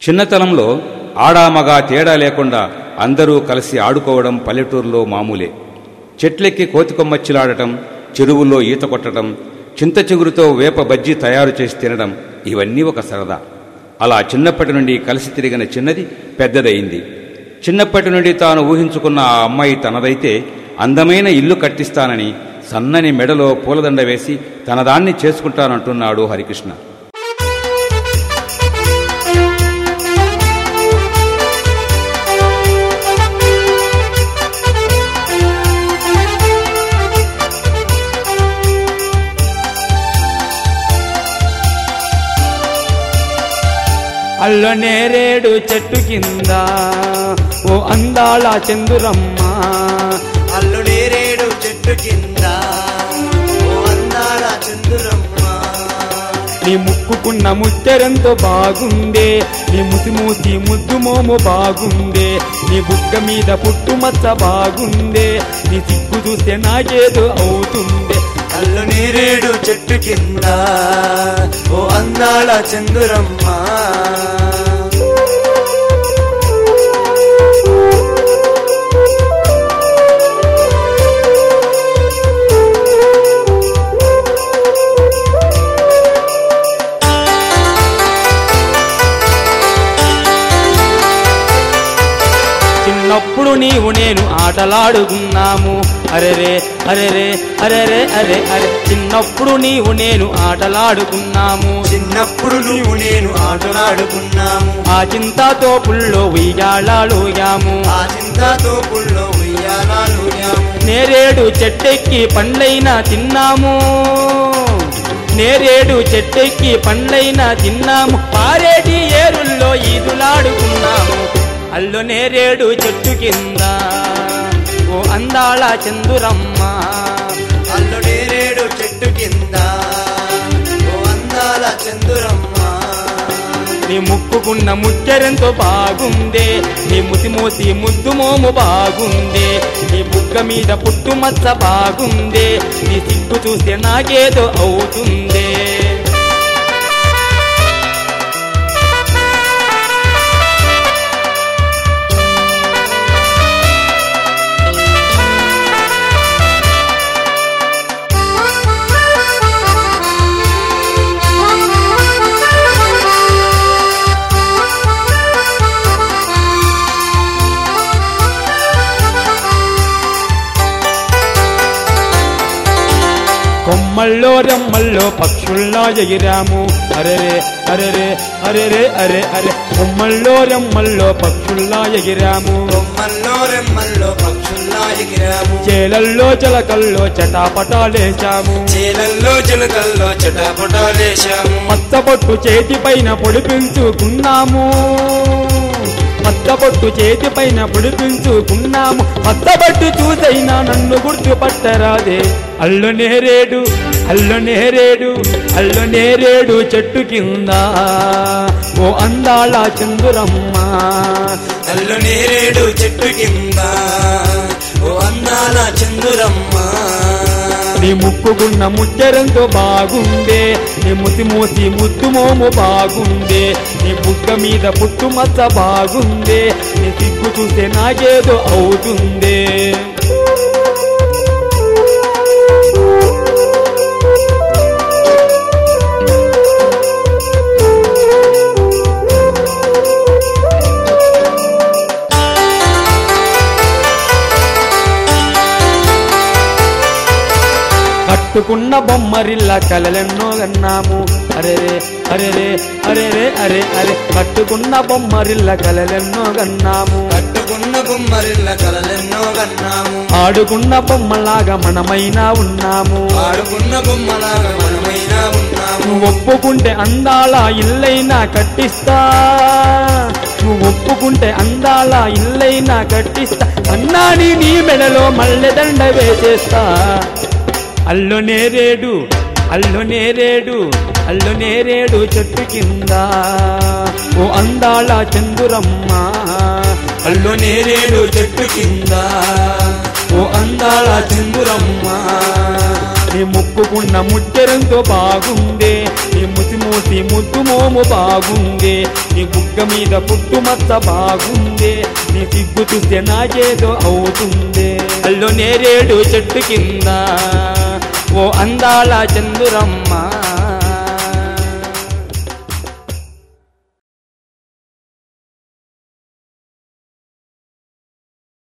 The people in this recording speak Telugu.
చిన్నతనంలో ఆడామగా తేడా లేకుండా అందరూ కలిసి ఆడుకోవడం పల్లెటూరులో మామూలే. చెట్లెక్కి కోతికొమ్మచ్చిలాడటం, చెరువుల్లో ఈత కొట్టడం, చింత చిగురుతో వేప బజ్జీ తయారు చేసి తినడం ఇవన్నీ ఒక సరదా. అలా చిన్నప్పటి నుండి కలిసి తిరిగిన చిన్నది పెద్దదయింది. చిన్నప్పటి నుండి తాను ఊహించుకున్న ఆ అమ్మాయి తనదైతే అందమైన ఇల్లు కట్టిస్తానని సన్నని మెడలో పూలదండ వేసి తనదాన్ని చేసుకుంటానంటున్నాడు హరికృష్ణ. అల్ల నేరేడు చెట్టు కింద ఓ అందాల చందురమ్మ, అల్లు నేరేడు చెట్టు కింద ఓ అందాల చందురమ్మ, నీ ముక్కుకున్న ముచ్చెరంతో బాగుందే, నీ ముసిమూసి ముద్దు మోము బాగుందే, నీ బుగ్గ మీద పుట్టుమచ్చ బాగుందే, నీ సిగ్గు చూస్తే నాకేదో అవుతుందే. అల్లు నేరేడు చెట్టు కింద ఓ అందాల చందురమ్మ, చిన్నప్పుడు నీవు నేను ఆటలాడుకున్నాము, అరెరే అరెరే అరెరే అరే అరే, చిన్నప్పుడు నీవు నేను ఆటలాడుకున్నాము, చిన్నప్పుడు నువ్వు నేను ఆటలాడుకున్నాము, ఆ చింతతో పుల్లో ఉయ్యాలూయాము, ఆ చింతతో పుల్లో ఉయ్యాలూయాము, నేరేడు చెట్టెక్కి పండ్లైనా తిన్నాము, నేరేడు చెట్టెక్కి పండ్లైనా తిన్నాము, పారేటి ఏరుల్లో ఈదులాడుకున్నాము. అల్లు నేరేడు చెట్టు కింద ఓ అందాల చందురమ్మ, అల్లు నేరేడు చెట్టు కింద ఓ అందాల చందురమ్మ, నీ ముక్కుకున్న ముచ్చెరంతో బాగుందే, నీ ముసిమూసి ముద్దు మోము బాగుందే, నీ బుగ్గ మీద పుట్టుమచ్చ బాగుందే, నీ సిగ్గు చూస్తే నాకేదో అవుతుందే. కొమ్మల్లో రెమ్మల్లో పక్షుల్లా ఎగిరాము, అరెరే అరెరే అరెరే అరే అరే, కొమ్మల్లో రెమ్మల్లో పక్షుల్లా ఎగిరాము, కొమ్మల్లో రెమ్మల్లో పక్షుల్లా ఎగిరాము, చేలల్లో చిలకల్లో చటాపటాలేశాము, చేలల్లో చిలకల్లో చటాపటాలేశాము, మత్తపొట్టు చేతిపైన పొడిపించుకున్నాము, మత్తపొట్టు చేతిపైన పొడిపించుకున్నాము, మత్తపట్టు చూసైనా నన్ను గుర్తుపట్టరాదే. అల్లు నేరేడు అల్లు నేరేడు అల్లు నేరేడు చెట్టు కింద ఓ అందాల చందురమ్మ, అల్లు నేరేడు చెట్టు కింద ఓ అందాల చందురమ్మ, నీ ముక్కుకున్న ముచ్చెరంతో బాగుందే, నీ ముసిమూసి ముద్దు మోము బాగుందే, నీ బుగ్గ మీద పుట్టుమచ్చ బాగుందే, నీ సిగ్గు చూస్తే నాకేదో అవుతుందే. కట్టుకున్న బొమ్మరిల్ల కలలెన్నో గన్నాము, అరెరే అరెరే అరెరే అరే అరే, కట్టుకున్న బొమ్మరిల్ల కలలెన్నో గన్నాము, కట్టుకున్న బొమ్మరిల్ల కలలెన్నో కన్నాము, ఆడుకున్న బొమ్మలాగా మనమైనా ఉన్నాము, ఆడుకున్న బొమ్మలాగా మనమైనా ఉన్నాము, నువ్వు ఒప్పుకుంటే అందాల ఇల్లైనా కట్టిస్తా, నువ్వు ఒప్పుకుంటే అందాల ఇల్లైనా కట్టిస్తా, అన్నాని నీ మెడలో మల్లెదండ వేసేస్తా. అల్లు నేరేడు అల్లు నేరేడు అల్లు నేరేడు చెట్టు కింద ఓ అందాల చందురమ్మ, అల్లు నేరేడు చెట్టు కింద ఓ అందాల చందురమ్మ, నీ ముక్కుకున్న ముచ్చెరంతో బాగుందే, నీ ముసిమూసి ముద్దు మోము బాగుందే, నీ బుగ్గ మీద పుట్టుమచ్చ బాగుందే, నీ సిగ్గు చూస్తే నాకేదో అవుతుందే. అల్లు నేరేడు చెట్టు కింద ఓ అందాల చందురమ్మ,